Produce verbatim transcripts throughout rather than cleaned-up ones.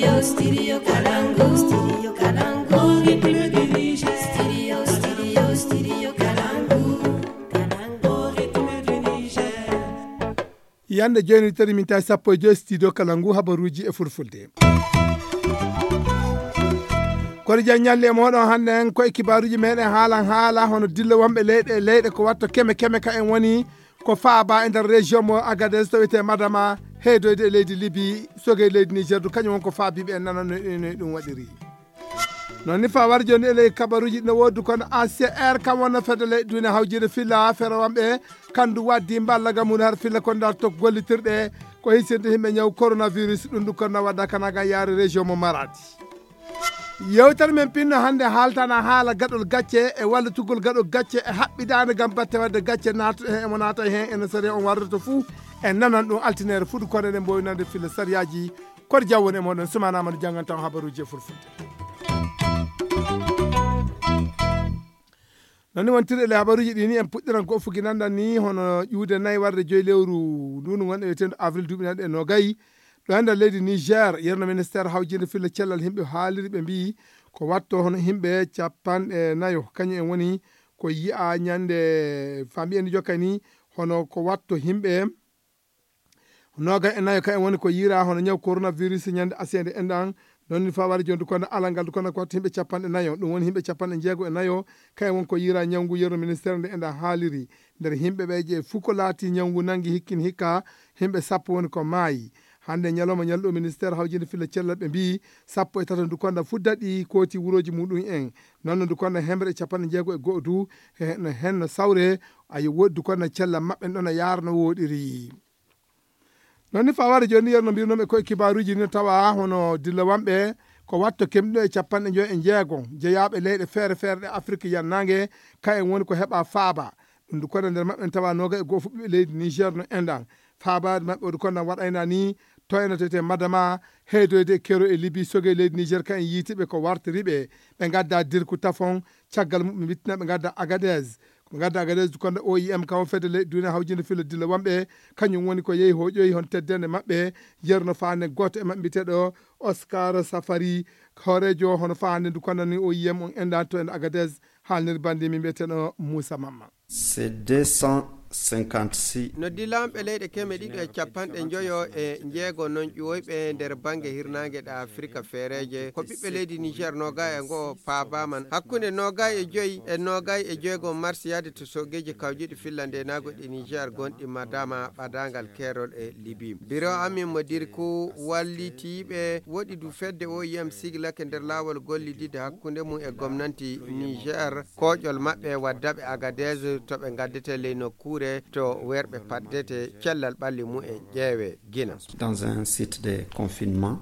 Stereo, stereo Kalangu, stereo Kalangu, ritme du Niger. Stereo, stereo, stereo Kalangu, Kalangu, ritme du Niger. Yande joni tari min tay sappo e joyi studio Kalangu habaruji e fulfulde. Kono janyalle e moɗon hande en koye kibaruji meɗen haalan haala hono dilla wonɓe leyɗe leyɗe ko watta keme keme ka en woni ko faaba e nder région mo Agadez to wiyete Madama heedoyde e leydi Libye sogue leydi Niger du kañum wonko faabiɓe en nana no ɗum waɗiri non ni fa war joni e ley kabaruji no woddu kono ancien air kam wonno fedde leydi dune hawjide filla fere wonɓe kandu waddi ballaga mum har filla kon dal to gollitirɗe ko hisinde himɓe ñaw coronavirus ɗum du kono wadda kanaga yaari région mo Maradi yewtere men pinno hande haaltana haala gaɗol gacce e wallitugol gaɗol gacce e haɓɓidade gam batte wadde gacce nato hen emo nata hen ene sari on wardoto fou en nanan ɗum altinere fuɗi kono eɗen mboynande filla sariyaji koɗo jawwon e moɗon sumanamano jangan taw habaruji e fulfulde nonni wontiri ele habaruji ɗi ni en puɗɗiran ko fuki nandan ni hono ƴuude nayyi warde joyi lewru ndundu gonɗo wiyetendo avril duuɓi nanɗe e nogayi ɗo hande leydi Niger yerno ministére hawjinde filla cellal himɓe haaliri ɓe mbi ko watto hono himɓe capanɗe nayo kañum en woni ko yiya ñande fambi en jokkay ni hono ko watto himɓe noga e nayo ka en woni ko yira hono ñaw coronavirus ñande asede enɗan non fa wari joni kono alangal kono ko watto himɓe capanɗe nayo ɗum woni himɓe capanɗe jeego e nayo ka en woni ko yira ñawgu yerno ministére nde enɗan haaliri nder himɓe ɓe je fuu ko laati ñawgu nangi hikkin hikka himɓe sappo woni ko maayi hande ñalawma ñalɗo ministére hawjinde filla cellal ɓe mbi sappo e tata ndu konda fu daɗi kooti wuroji muɗum en noon ndu konda hemre capanɗe jeego e goho du no hen sawre ayi woddu konda cellal maɓɓe ɗon no yaara no woɗiri noon ni fa wara joni yerno mbinoɓe koye kibaruji ni tawa hono dilla wamɓe ko watto kemɗo e capanɗe joyi e jeegon jeeyaɓe leyɗe feere feere ɗe Afrique yannangue ka en woni ko heeɓa faaba ɗum ndu konda nder maɓɓe tawa noga e goho fuɓɓiɓe leydi Niger no enɗan faabade maɓɓe oɗo konda waɗayna ni to ene tete Madama heedoyde kero e Libye sogue leydi Niger ka en yiitiɓe ko wartoriɓe ɓe gadda dirku tafon caggal mum ɓe bittina ɓe gadda Agadez ko gadda Agadez konda O I M kam fedde leydi dune hawjinde filla dilla wonɓe kañum woni ko yeehi hoƴoyi hon teddende maɓɓe yerno fande goto e maɓɓe mbiteɗo Oscar Safari horejo hono fande ndu kondani O I M on enda to en Agadez haalnir bandi min mbiyeteɗo Moussa Mamma c'est deux cent cinquante-six no dilamɓe leyɗe keme ɗiɗi e capanɗe joyo e jeego non ƴuwoyɓe nder banggue hirnangue ɗe afrique feereje ko ɓiɓɓe leydi niger nogay e goo paabaman hakkude nogay e joyyi e nogay e joygo mars yaade to sogueji kawjiɗi finlande nagoɗe niger gonɗi Madama ɓadagal kerol e Libye biro amin mo dirku wallitiɓe woɗi du fedde O I M siglake nder lawol gollidide hakkude mum e gomnanti niger koƴol maɓɓe waddaɓe Agadez toɓe gaddete ley nokkure to werɓe paddete cellal ɓalli mum e ƴeewe guina dans un site de confinement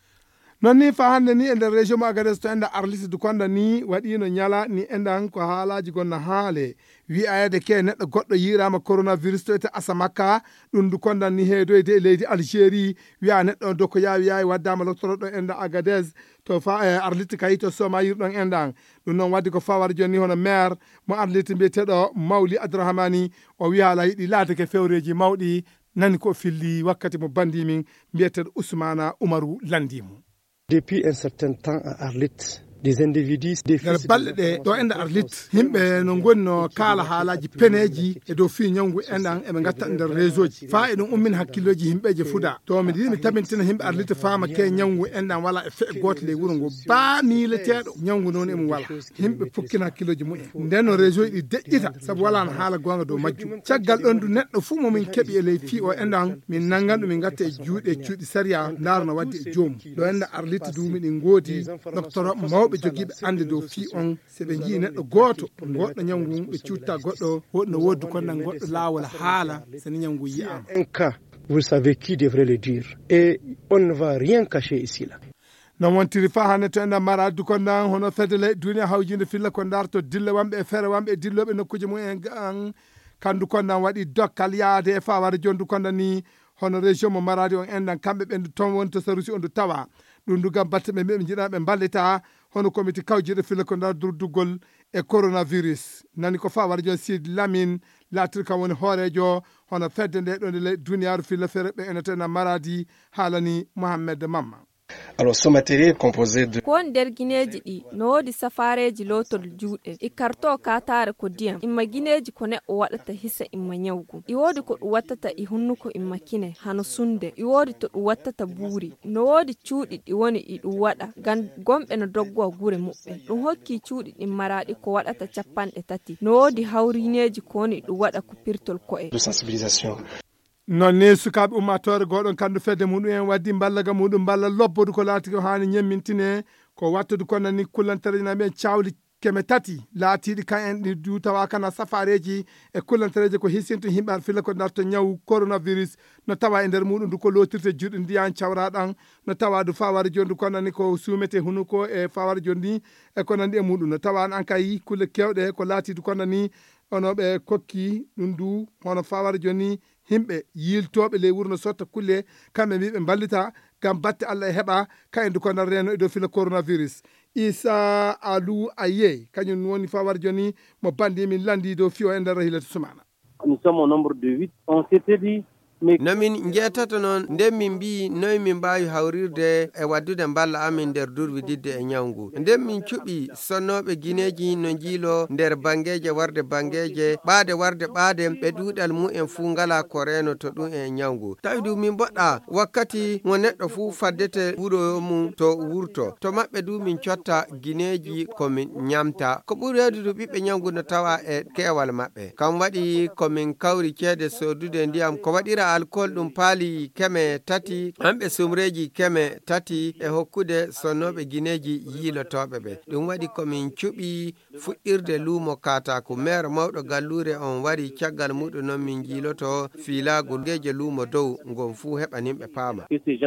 non ni fa hande ni e nder région mo Agadez to enda Arliti du konda ni waɗino ñala ni endan ko haalaji gonna haale wiyayede ke neɗɗo goɗɗo yirama coronavirus to ete Asamakka ɗum du kondan ni heedoyde e leydi Algérie wiya neɗɗo do ko yawi yawi waddama loktoroɗo enda Agadez to fa e Arliti kayi to soma yirɗon endan ɗum noon wadde ko fawar joni hono maire mo Arliti mbiyeteɗo Mawli Abdourahmani o wiya ala yiɗi laadake fewreji mawɗi nani ko filli wakkati mo bandi min mbiyeteɗo Ousmana Oumarou Landimou depuis un certain temps à Arlit des individus des nder balɗe ɗe ɗo enda Arlit himɓe no goni no kaala haalaji peneji e dow fi ñawgu enɗan eɓe gatta nder réseau ji fa e ɗum ummin hakkilloji yimɓeje fuda to mi yiɗi mi tabintina yimɓe Arlit faama ke ñawgu enɗan wala e fe'e goto ley wuuro ngo ba miileteɗo ñawgu noon emo wala yimɓe pukkina hakkilloji mumen nden no réseau ji ɗi deƴƴita saabu wala no haala gonga dow majjum caggal ɗon du neɗɗo fuu momin keeɓi e ley fi o enɗan min nangan ɗum min gatta e juuɗe cuuɗi saria ndaaro no waddi e joomum ɗo enda Arlit duumi ɗi goodi docteur mawɓe jogiiɓe ande dow fi on se ɓe jii neɗɗo goto goɗɗo ñawgu ɓe cutta goɗɗo no woddu konnan goɗɗo laawol haala seni ñawgu yiyama un cas vous savez qui devrait le dire et on ne va rien cacher ici là non wontiri fa hande to enda mara du konnan hono fedele duniya hawjinde filla ko darto dilla wamɓe e feere wamɓe e dilloɓe nokkuji mum en kandu konnan waɗi dokkal yaade e fa wara joni du konnan ni hono région mo Maradi on endan kamɓe ɓe ton woni to sarusi on du tawa ɗum du gam batte ɓe ɓe jiiɗa ɓe ballita hono comité kawjiɗo filla ko ndar durdugol e coronavirus nani ko fa wara joni Sidi Lamine latir kam woni hoorejo hono fedde nde ɗo nde duniyaru filla feere ɓe enetena Maradi haalani Mohamed Mamma Alors ce matériel est composé de ko nder gineji ɗi no wodi safareji lotol juuɗe i karto ka tare ko diyam imma gineji ko neɗɗo waɗata hisa imma nyawgu i wodi ko ɗum wattata i hunnuko imma kine hano sunde i wodi to ɗum wattata buuri no wodi cuuɗi ɗi woni i ɗum waɗa ngam gomɓe no doggo gure muɓɓe ɗum hokki cuuɗi ɗin maraɗi ko waɗata capanɗe tati no wodi hawrineji ko woni ɗum waɗa ko pirtol ko'e de sensibilisation. non ni sukaɓe ummatore goɗon kandu fedde muɗum en waddi ballaga muɗum balla lobbodu ko laati ko hani ñemmintine ko wattude kono ni kullantereji men cawli keme tati laatiɗi ka en ɗi du tawa kana safareji e kullantereji ko hisinto yimɓe ar filla ko darto ñaw coronavirus no tawa e nder muɗum du ko lotirte juɗe ndiyan cawraɗan no tawa du fawara joni du kono ni ko sumete hunuko e fawara joni ni e ko nandi e muɗum no tawa an kay kulle kewɗe ko laati du kono ni ono ɓe kokki ɗum du hono fawara joni himɓe yiltoɓe ley wuro no sotta kulle kamɓe mbi ɓe ballita gam batte Allah e heɓa kayen du kono reno e dow fila coronavirus Issa Alou Aye kañum woni fawar joni mo bandi min landi dow fiyo e nder hilata sumana. Nous sommes au nombre de huit. On s'était dit nomin jeetata noon nden min mbi noy min mbawi hawrirde e waddude balla amin nder durwi didde e ñawgu nden min cuɓi sonnoɓe guineji no jiilo nder bangeje warde bangeje ɓaade warde ɓaade ɓe duuɗal mumen fuu ngala ko reno to ɗum e ñawgu tawi du min boɗɗa wakkati mo neɗɗo fuu faddete wuuro mum to wurto to maɓɓe du min cotta guineji komin ñamta ko ɓuri heedude ɓiɓɓe ñawgu no tawa e keewal maɓɓe kam waɗi komin kawri ceede sodude ndiyam ko waɗira alcool ɗum paali keme tati hamɓe sumreji keme tati e hokkude sonnoɓe guineji yiilotoɓe ɓe ɗum waɗi komin cuɓi fuɗɗirde luumo katako maire mawɗo gallure on wari caggal muɗum noon min jiiloto fiilagol geje luumo dow ngon fuu heɓanimɓe paama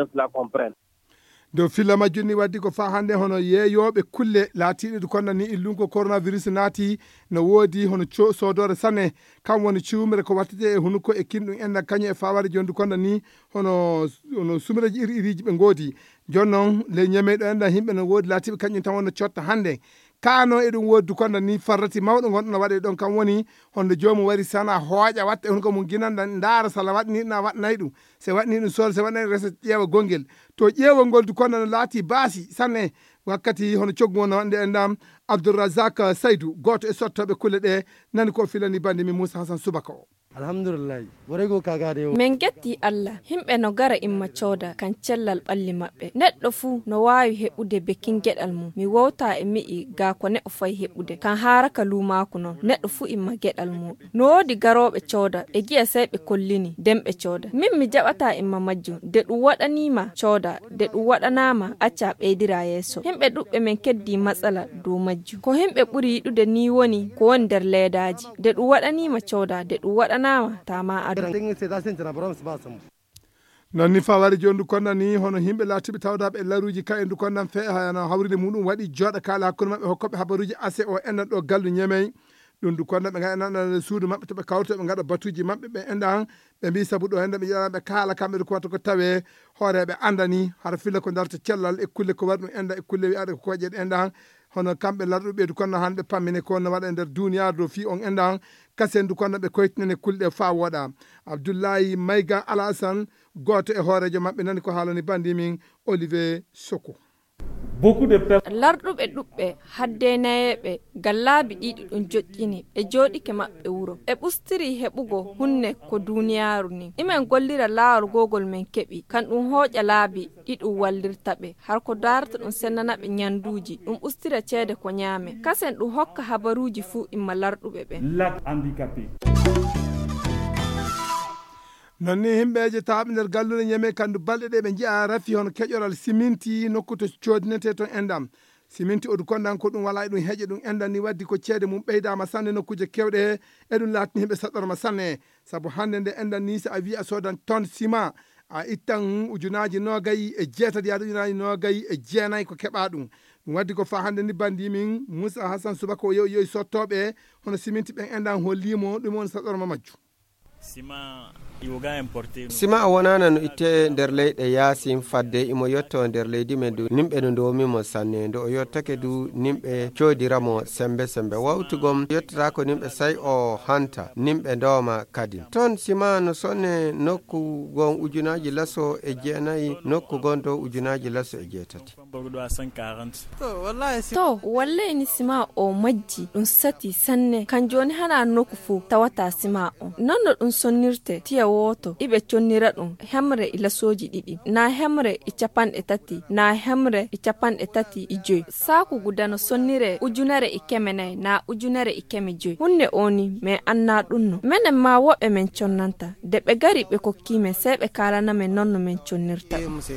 dow filla majjum ni waddi ko fa hande hono yeeyoɓe kulle laatiɗe kono ni illungo coronavirus naati no woodi hono sodore sanne kam woni ciwmere ko wattete e hunuko e kinɗum enna kañum e faware jondu kono ni hono hono sumreji iri iriji ɓe goodi jonnon le ñameɗo enɗa himɓe no woodi laatiɓe kañum tan wonno cotta hande kano e ɗum woddu kono ni farrati mawɗo gonɗo no waɗe ɗon kam woni honde jomum wari sana hooƴa watta e hunko mum guinanda daara sala waɗni na waɗnayi ɗum se waɗni ɗum sool se waɗnayi resa ƴeewa gonguel to ƴeewol ngol du kono no laati baasi sanne wakkati hono coggu won hande endam Abdourazak Saydou goto e sottoɓe kulle ɗe nani ko filani bande mi Moussa Hassan Subaka o alhamdulillah warego kagade o men getti Allah himɓe no gara imma cooda kan cellal ɓalli maɓɓe neɗɗo fuu no wawi heɓude bekin geɗal mum mi wowta e mi'i ga ko neɗɗo fayi heɓude kan haraka lumaku noon neɗɗo fuu imma geɗal muɗum no woodi garoɓe cooda e giya sey ɓe kollini demɓe cooda min mi jaɓata imma majjum de ɗum waɗanima cooda de ɗum waɗanama acca ɓeydira yeeso himɓe ɗuɓɓe men keddi matsala dow majjum ko himɓe ɓuri yiɗude ni woni ko woni nder leedaji de ɗum waɗanima cooda de ɗum waɗanama tama adu non ni fawari jondu konna ni hono himɓe laatiɓe tawdaɓe e laruji ka en du konnan fe hano hawride muɗum waɗi jooɗa kala hakkude maɓɓe hokkoɓe habaruji ase o ennan ɗo gallu ñemey ɗum du konna ɓe gaɗa suudu maɓɓe toɓe kawto ɓe gaɗa batuji maɓɓe ɓe endan ɓe mbi saabu ɗo hende ɓe ƴeeɓe kaala kamɓe ko watta ko tawe hooreɓe andani hara filla ko darta cellal e kulle ko waɗi ɗum enda e kulle wiyaɗe ko koƴe ɗe endan hono kamɓe larɗuɓe du kono hande pammine ko no waɗa e nder duniyaru do fi on endan kasen du kono ɓe koytinane kulɗe fa woɗa Abdoulaye Mayga Alassane goto e hoorejo maɓɓe nani ko haalani bandi min Olivier Soko larɗuɓe ɗuɓɓe hadde nayeɓe gallabi ɗiɗi ɗum joƴƴini e joɗike maɓɓe wuro e ɓustiri heɓugo hunne ko duniyaru ni imen gollira laawol gogol men keɓi kan ɗum hooƴa laabi ɗiɗum wallirta ɓe har ko darata ɗum sennanaɓe ñanduji ɗum ɓustira ceede ko ñaame kasen ɗum hokka habaruji fuu imma larɗuɓe ɓe non ni himɓeje tawaɓe nder gallude ñeme kandu balɗe ɗe ɓe jiya rafi hono keƴoral siminti nokku to codinete to endam siminti odu kondan ko ɗum wala e ɗum heeƴe ɗum endan ni waddi ko ceede mum ɓeydama sanne nokkuje kewɗe e ɗum latni himɓe saɗɗorma sanne saabu hande nde endan ni so a wi a sodan tonne ciment a ittan ujunaji nogayi e jeetati yaade ujunaji nogayi e jeenayyi ko keɓa ɗum ɗum waddi ko fa hande ni bandi min Moussa Hassan Subaka o yewi yewi sottoɓe hono siminti ɓen endan hollimo ɗum woni saɗɗorma majju sima yoga importé sima wonana no ite der leyde yasin fadde imo yotto der leydi men du nimbe no do mimo sanne ndo yottake du nimbe codiramo sembe sembe wawtugom yottata ko nimbe say o hanta nimbe ndoma kadi ton sima no sonne nokku gon ujunaji laso e jeenayi nokku gon do ujunaji laso e jeetati to wallahi to wallahi ni sima o majji dun sati sanne kan joni hana nokku fu tawata sima o nonno dun sonnirte tiya woto ibe chonnira dum hemre ila soji didi na hemre i capan e tati na hemre i capan e tati i joy saku gudano sonnire ujunare i kemene na ujunare i keme joy hunne oni me anna dunno menen ma wobe men chonnanta de be gari be kokkime sebe kalana men nonno men chonnirta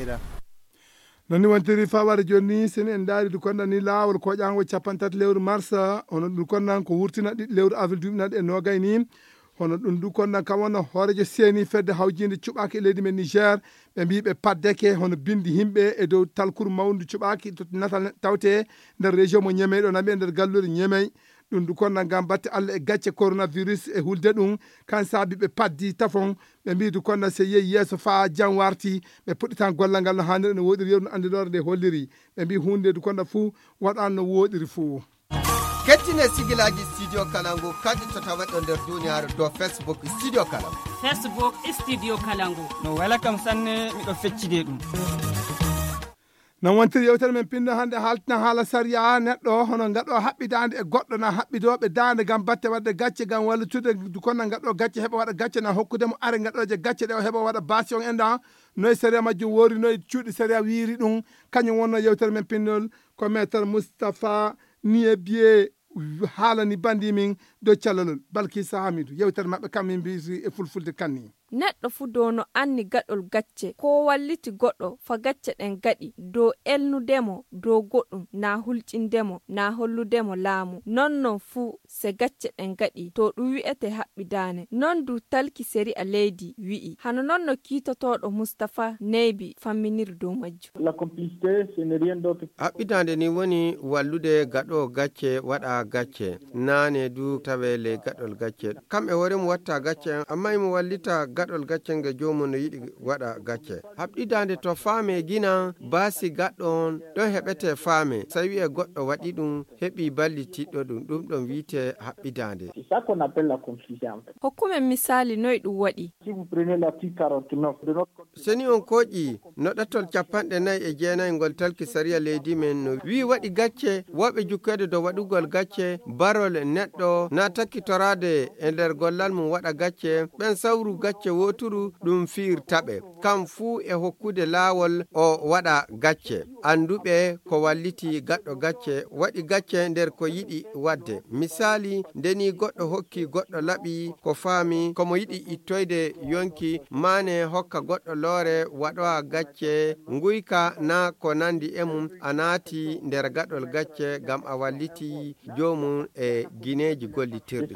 nani wantiri faware joni sen en daari du konda ni lawol ko jango capantat lewru marsa ono du konda ko wurtina di lewru avril dubnade e nogay ni hono dum du konna kam wona horejo seni fedde hawjinde cubaki leydi men Niger be biibe paddeke hono bindi himbe e dow talkur mawndu cubaki to natal tawte nder région mo Niamey do nabe nder gallure Niamey dum du konna gam batte Allah e gacce coronavirus e hulde dum kan sabi be paddi tafon be bi du konna se yeyi yeso fa jam warti be pudditan gollal ngal no hande no wodiri yewno ande dorde holliri be bi hunde du konna fu wadan no wodiri fu kettine sigilaji studio kalangu kadi to tawato nder duniyaaru do Facebook studio kalangu Facebook studio kalangu no wala kam sanne mi do feccide dum non wontir yewtere men pinno hande haltna haala sariya neddo hono ngado habbidande e goddo na habbidobe dande gam batte wadde gacce gam wallutude du konna ngado gacce heba wada gacce na hokkude mo are ngado je gacce de heba wada bastion enda noy sariya majju wori noy cuudi sariya wiiri dum kanyum wonno yewtere men pinnol ko maître Moustapha Niebie haalani bandi min do callalol Balkisa Hamidou yewtere mabbe kam min bi e fulfulde kanni neddo fu dono anni gadol gacce ko walliti goddo fa gacce den gadi do elnudemo do goddum na hulcindemo na holludemo laamu nonno fu se gacce den gadi to du wi'ete habbidane non du talki seri a leydi wi'i hano nonno kitotodo Moustapha Nebi famminir do majju la complicité ce n'est rien d'autre habbidande ni woni wallude gado gacce wada gacce nane du tawele gadol gacce kambe woremo watta gacce amma mo wallita gadol gacce nga jomum no yidi wada gacce habdidande to faame gina basi gaddon don hebete faame sawi e goddo wadi dum hebi ballitiddo dum dum don wiite habbidande c'est ça qu'on appelle la complicité hokkume misali noy dum wadi si vous prenez l'article quarante-neuf de notre seni on koji no datol capande nay e jeenay ngol talki sariya leydi men no wi wadi gacce wobe jukkede do wadugol gacce barol neddo na takkitorade e der gollal mum wada gacce ben sawru gacce woturu dum fiir tabe kam fu e hokkude lawol o wada gacce andube ko walliti gaddo gacce wadi gacce nder ko yidi wadde misali deni goddo hokki goddo labi ko faami ko mo yidi ittoyde yonki mane hokka goddo lore wado gacce nguyka na ko nandi emum anati nder gadol gacce gam a walliti jomum e gineji gollitirde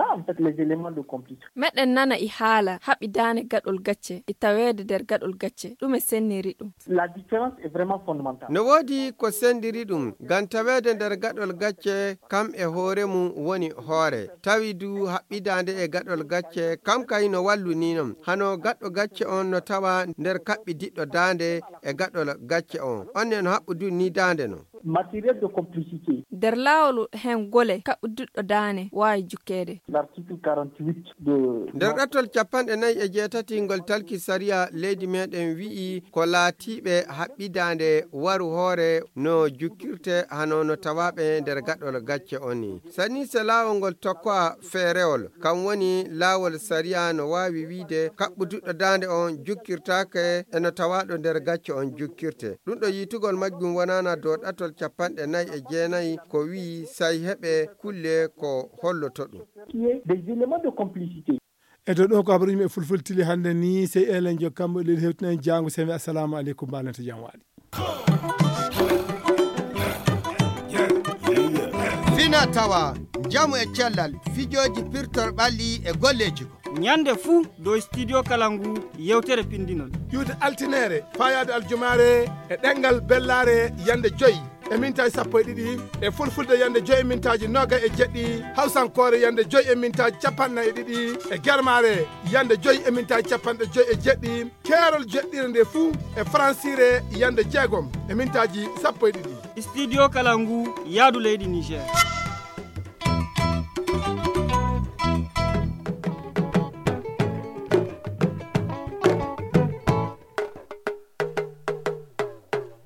meden nana i hala habidane gadol gacce itawede der gadol gacce dume senniri dum la différence est vraiment fondamentale no wodi ko sendiri dum gantawede der gadol gacce kam e hore mum woni hore tawi du habidande e gadol gacce kam kay no wallu ninom hano gaddo gacce on no tawa der kabbi diddo dande e gadol gacce on onnen habbudu ni dande no matériel de complicité der lawlu hen gole kabuddo dane way jukede l'article quarante-huit de der datol capande nay e jeetati ngol talki sariya leydi meden wi'i ko laatibe habbidande waru hore no jukkirte hano no tawabe der gadol gacce oni sani se lawol ngol tokka ferewol kam woni lawol sariya no wawi wiide kabuddo dande on jukkirtake e no tawado der gacce on jukkirte dum do yitugol majjum wonana do datol capande nay e jeenayi ko wi say hebe kulle ko holloto dum des éléments de complicité e to do ko abri me fulfultili hande ni sey elen jokkambo le hewtna jangu semi assalamu alaikum balanta jam wadi fina tawa jamu e cellal fijoji pirtor balli e golleji nyande fu do studio kalangu yewtere pindinol yude altinere fayade aljumare e dengal bellare yande joyi e mintaji sappo e ɗiɗi e fulfulde yande joyi e mintaji noga e jeɗɗi hawsankore yande joyi e mintaji capanɗe e ɗiɗi e guermare yande joyi e mintaji capanɗe joyi e jeɗɗi keerol jeɗɗire nde fuu e francire yande jeegom e mintaji sappo e ɗiɗi. Studio Kalangu yaadu leydi Niger.